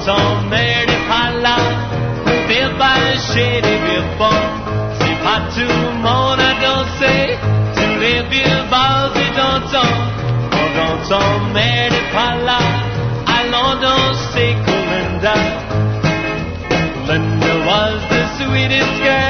son mère de pala, fait pas chez les vieux bons. C'est pas tout le monde à danser, tous les vieux bals et dansants. Quand son mère de pala, allons danser Linda. Linda was the sweetest girl